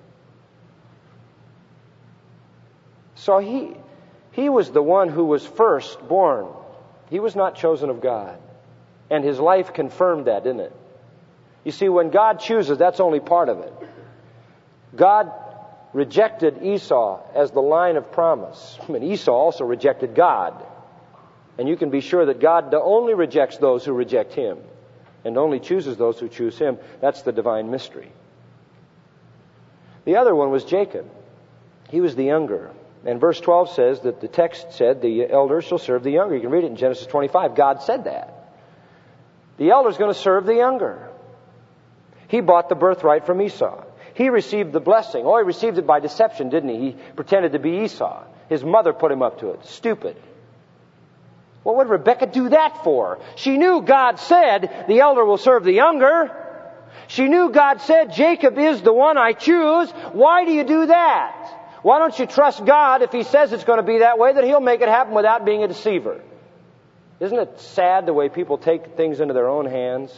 So he, he was the one who was first born. He was not chosen of God. And his life confirmed that, didn't it? You see, when God chooses, that's only part of it. God rejected Esau as the line of promise. I mean, Esau also rejected God. And you can be sure that God only rejects those who reject him, and only chooses those who choose him. That's the divine mystery. The other one was Jacob. He was the younger. And verse twelve says that the text said, the elder shall serve the younger. You can read it in Genesis twenty-five. God said that. The elder's going to serve the younger. He bought the birthright from Esau. He received the blessing. Oh, he received it by deception, didn't he? He pretended to be Esau. His mother put him up to it. Stupid. What would Rebekah do that for? She knew God said, the elder will serve the younger. She knew God said, Jacob is the one I choose. Why do you do that? Why don't you trust God if He says it's going to be that way, that He'll make it happen without being a deceiver? Isn't it sad the way people take things into their own hands?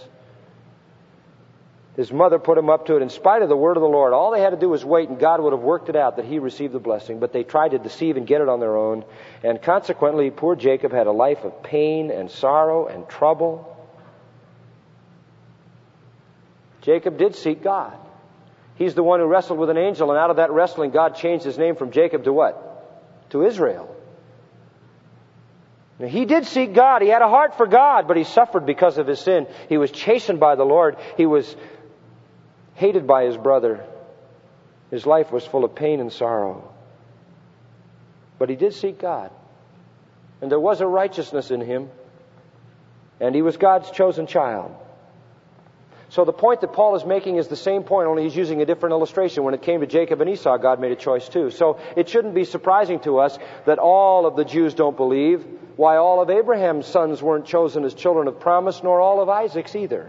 His mother put him up to it in spite of the word of the Lord. All they had to do was wait, and God would have worked it out that he received the blessing. But they tried to deceive and get it on their own. And consequently, poor Jacob had a life of pain and sorrow and trouble. Jacob did seek God. He's the one who wrestled with an angel, and out of that wrestling, God changed his name from Jacob to what? To Israel. Now, he did seek God. He had a heart for God, but he suffered because of his sin. He was chastened by the Lord. He was hated by his brother. His life was full of pain and sorrow. But he did seek God. And there was a righteousness in him. And he was God's chosen child. So the point that Paul is making is the same point, only he's using a different illustration. When it came to Jacob and Esau, God made a choice too. So it shouldn't be surprising to us that all of the Jews don't believe, why all of Abraham's sons weren't chosen as children of promise, nor all of Isaac's either.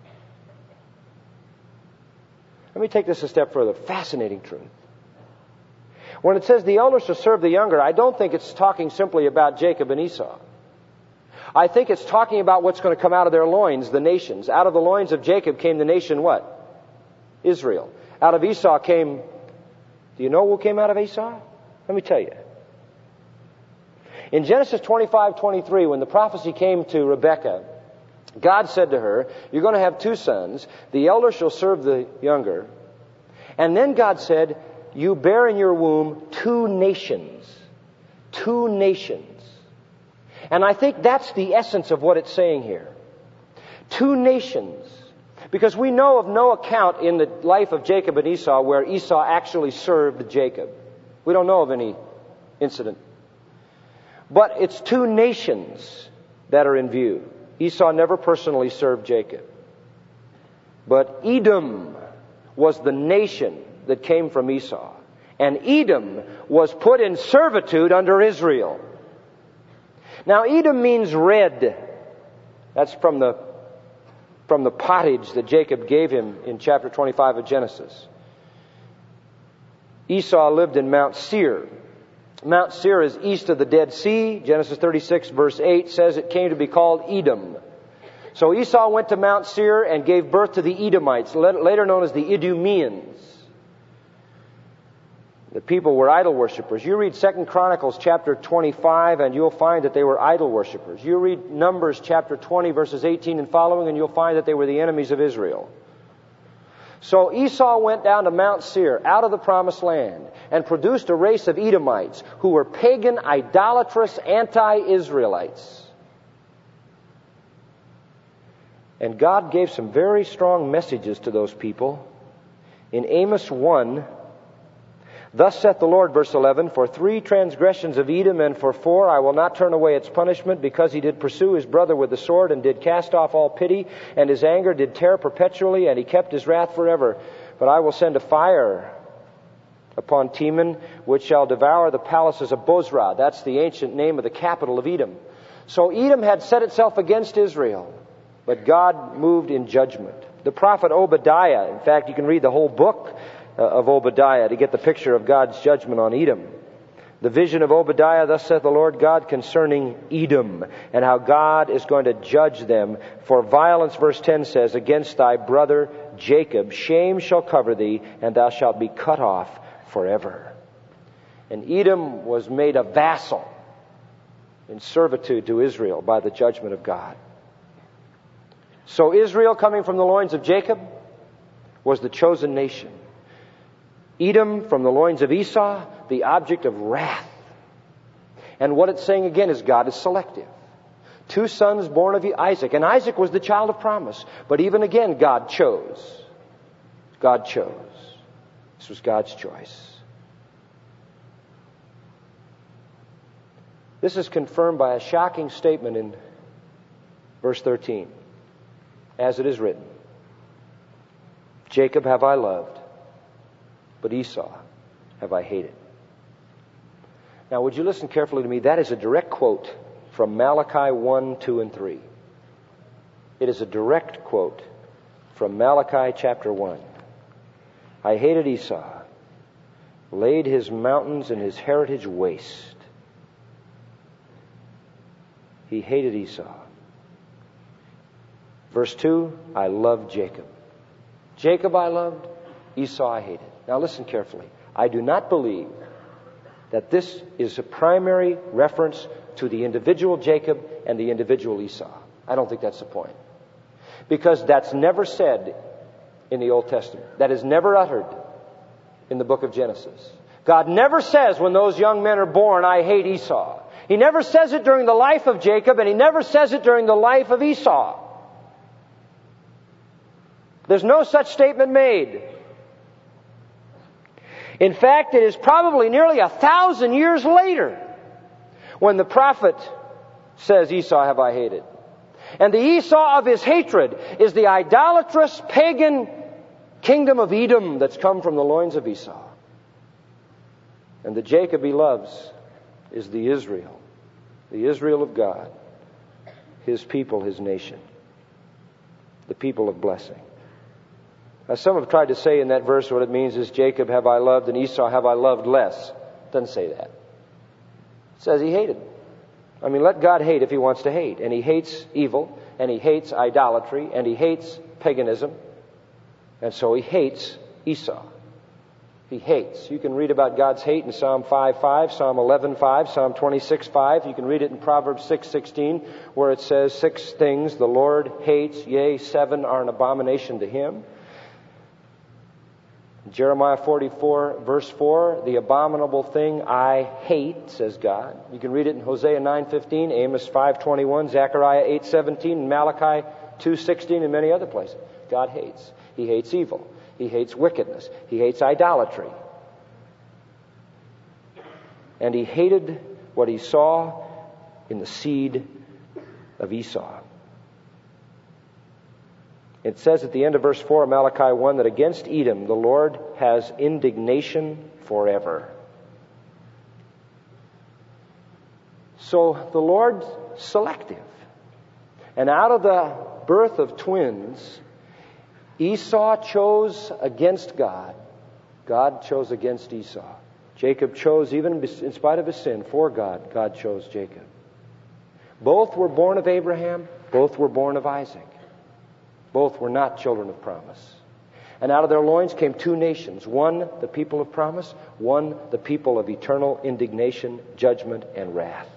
Let me take this a step further. Fascinating truth. When it says the elder shall serve the younger, I don't think it's talking simply about Jacob and Esau. I think it's talking about what's going to come out of their loins, the nations. Out of the loins of Jacob came the nation what? Israel. Out of Esau came... Do you know who came out of Esau? Let me tell you. In Genesis twenty-five twenty-three, when the prophecy came to Rebekah, God said to her, you're going to have two sons. The elder shall serve the younger. And then God said, you bear in your womb two nations. Two nations. And I think that's the essence of what it's saying here. Two nations. Because we know of no account in the life of Jacob and Esau where Esau actually served Jacob. We don't know of any incident. But it's two nations that are in view. Esau never personally served Jacob. But Edom was the nation that came from Esau. And Edom was put in servitude under Israel. Now Edom means red. That's from the, from the pottage that Jacob gave him in chapter twenty-five of Genesis. Esau lived in Mount Seir. Mount Seir is east of the Dead Sea. Genesis thirty-six verse eight says it came to be called Edom. So Esau went to Mount Seir and gave birth to the Edomites, later known as the Idumeans. The people were idol worshippers. You read Second Chronicles chapter twenty-five and you'll find that they were idol worshippers. You read Numbers chapter twenty verses eighteen and following and you'll find that they were the enemies of Israel. So Esau went down to Mount Seir, out of the promised land, and produced a race of Edomites who were pagan, idolatrous, anti-Israelites. And God gave some very strong messages to those people. In Amos one, thus saith the Lord, verse eleven, for three transgressions of Edom, and for four I will not turn away its punishment, because he did pursue his brother with the sword, and did cast off all pity, and his anger did tear perpetually, and he kept his wrath forever. But I will send a fire upon Teman, which shall devour the palaces of Bozrah. That's the ancient name of the capital of Edom. So Edom had set itself against Israel, but God moved in judgment. The prophet Obadiah, in fact, you can read the whole book of Obadiah to get the picture of God's judgment on Edom. The vision of Obadiah, thus saith the Lord God concerning Edom, and how God is going to judge them for violence. Verse ten says, against thy brother Jacob shame shall cover thee, and thou shalt be cut off forever. And Edom was made a vassal in servitude to Israel by the judgment of God. So Israel, coming from the loins of Jacob, was the chosen nation. Edom, from the loins of Esau, the object of wrath. And what it's saying again is God is selective. Two sons born of Isaac. And Isaac was the child of promise. But even again, God chose. God chose. This was God's choice. This is confirmed by a shocking statement in verse thirteen. As it is written, Jacob have I loved, but Esau have I hated. Now, would you listen carefully to me? That is a direct quote from Malachi one, two, and three. It is a direct quote from Malachi chapter one. I hated Esau, laid his mountains and his heritage waste. He hated Esau. Verse two, I loved Jacob. Jacob I loved, Esau I hated. Now listen carefully. I do not believe that this is a primary reference to the individual Jacob and the individual Esau. I don't think that's the point. Because that's never said in the Old Testament. That is never uttered in the book of Genesis. God never says when those young men are born, I hate Esau. He never says it during the life of Jacob, and he never says it during the life of Esau. There's no such statement made. In fact, it is probably nearly a thousand years later when the prophet says, Esau have I hated. And the Esau of his hatred is the idolatrous pagan kingdom of Edom that's come from the loins of Esau. And the Jacob he loves is the Israel, the Israel of God, his people, his nation, the people of blessing. Now, some have tried to say in that verse what it means is Jacob have I loved and Esau have I loved less. It doesn't say that. It says he hated. I mean, let God hate if he wants to hate. And he hates evil, and he hates idolatry, and he hates paganism. And so he hates Esau. He He hates. You can read about God's hate in Psalm five five, Psalm eleven five, Psalm twenty-six five. You can read it in Proverbs six sixteen, where it says, six things the Lord hates, yea, seven are an abomination to Him. Jeremiah forty-four, verse four, the abominable thing I hate, says God. You can read it in Hosea nine fifteen, Amos five twenty-one, Zechariah eight seventeen, and Malachi two sixteen, and many other places. God hates. He hates evil. He hates wickedness. He hates idolatry. And He hated what He saw in the seed of Esau. It says at the end of verse four of Malachi one that against Edom the Lord has indignation forever. So the Lord's selective. And out of the birth of twins, Esau chose against God. God chose against Esau. Jacob chose, even in spite of his sin, for God. God chose Jacob. Both were born of Abraham. Both were born of Isaac. Both were not children of promise. And out of their loins came two nations. One, the people of promise. One, the people of eternal indignation, judgment, and wrath.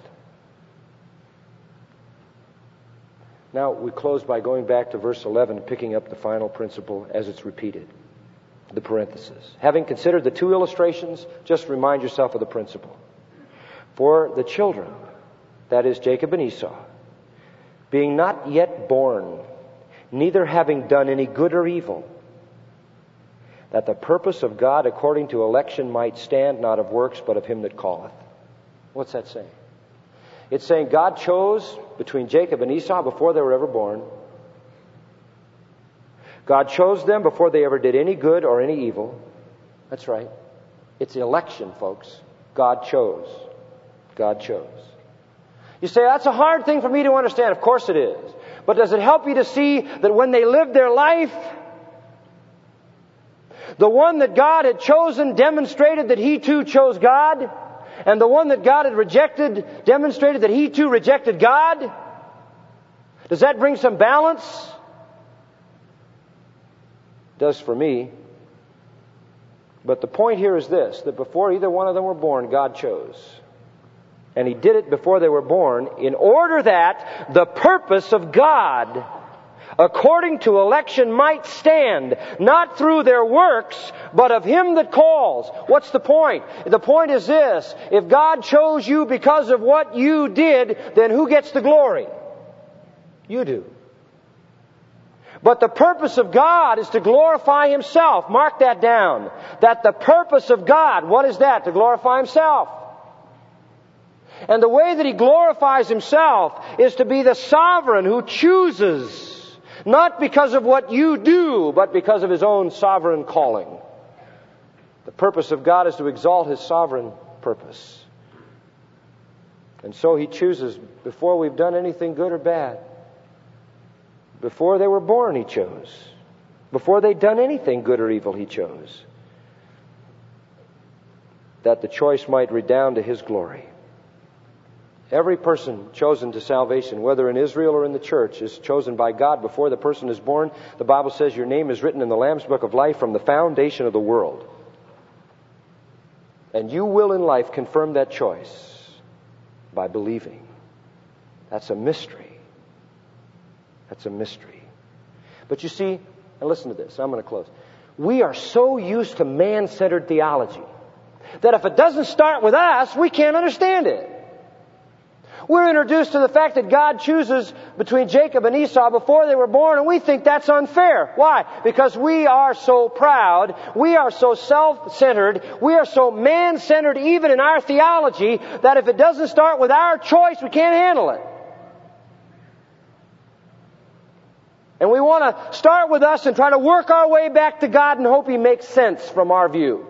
Now, we close by going back to verse eleven, picking up the final principle as it's repeated. The parenthesis. Having considered the two illustrations, just remind yourself of the principle. For the children, that is Jacob and Esau, being not yet born, neither having done any good or evil, that the purpose of God according to election might stand, not of works, but of Him that calleth. What's that saying? It's saying God chose between Jacob and Esau before they were ever born. God chose them before they ever did any good or any evil. That's right. It's election, folks. God chose. God chose. You say, that's a hard thing for me to understand. Of course it is. But does it help you to see that when they lived their life, the one that God had chosen demonstrated that He too chose God? And the one that God had rejected demonstrated that he too rejected God? Does that bring some balance? It does for me. But the point here is this, that before either one of them were born, God chose. And He did it before they were born in order that the purpose of God according to election might stand, not through their works, but of Him that calls. What's the point? The point is this: if God chose you because of what you did, then who gets the glory? You do. But the purpose of God is to glorify Himself. Mark that down. That the purpose of God, what is that? To glorify Himself. And the way that He glorifies Himself is to be the sovereign who chooses, not because of what you do, but because of His own sovereign calling. The purpose of God is to exalt His sovereign purpose. And so He chooses before we've done anything good or bad. Before they were born, He chose. Before they'd done anything good or evil, He chose. That the choice might redound to His glory. Every person chosen to salvation, whether in Israel or in the church, is chosen by God before the person is born. The Bible says your name is written in the Lamb's Book of Life from the foundation of the world. And you will in life confirm that choice by believing. That's a mystery. That's a mystery. But you see, and listen to this, I'm going to close. We are so used to man-centered theology that if it doesn't start with us, we can't understand it. We're introduced to the fact that God chooses between Jacob and Esau before they were born, and we think that's unfair. Why? Because we are so proud, we are so self-centered, we are so man-centered even in our theology that if it doesn't start with our choice, we can't handle it. And we want to start with us and try to work our way back to God and hope He makes sense from our view.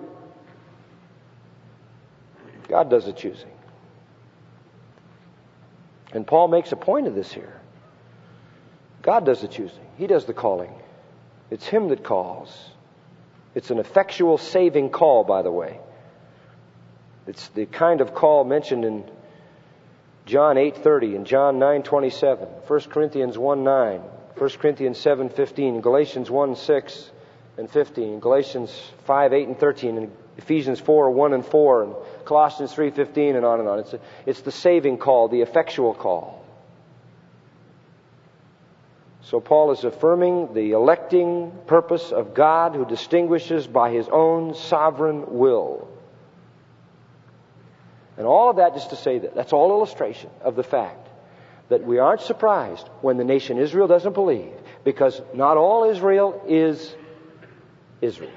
God does the choosing. And Paul makes a point of this here. God does the choosing. He does the calling. It's Him that calls. It's an effectual saving call, by the way. It's the kind of call mentioned in John eight thirty and John nine twenty-seven, First Corinthians one nine, First Corinthians seven fifteen, Galatians one six and fifteen, Galatians five eight and thirteen, and Ephesians four, one and four, and Colossians three fifteen, and on and on. It's, a, it's the saving call, the effectual call. So Paul is affirming the electing purpose of God who distinguishes by His own sovereign will. And all of that just to say that that's all illustration of the fact that we aren't surprised when the nation Israel doesn't believe, because not all Israel is Israel.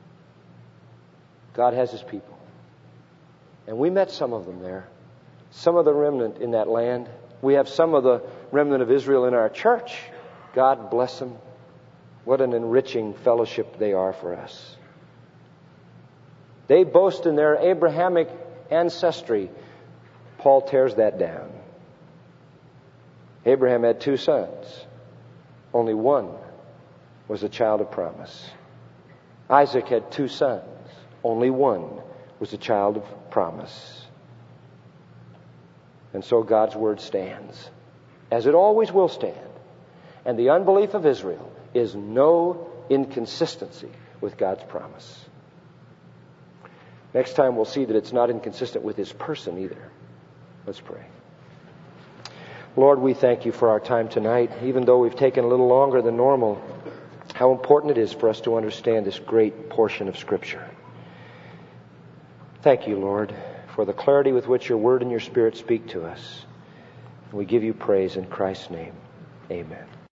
God has His people. And we met some of them there. Some of the remnant in that land. We have some of the remnant of Israel in our church. God bless them. What an enriching fellowship they are for us. They boast in their Abrahamic ancestry. Paul tears that down. Abraham had two sons. Only one was a child of promise. Isaac had two sons. Only one was a child of promise. And so God's word stands, as it always will stand. And the unbelief of Israel is no inconsistency with God's promise. Next time we'll see that it's not inconsistent with His person either. Let's pray. Lord, we thank You for our time tonight. Even though we've taken a little longer than normal, how important it is for us to understand this great portion of Scripture. Thank You, Lord, for the clarity with which Your Word and Your Spirit speak to us. And we give You praise in Christ's name. Amen.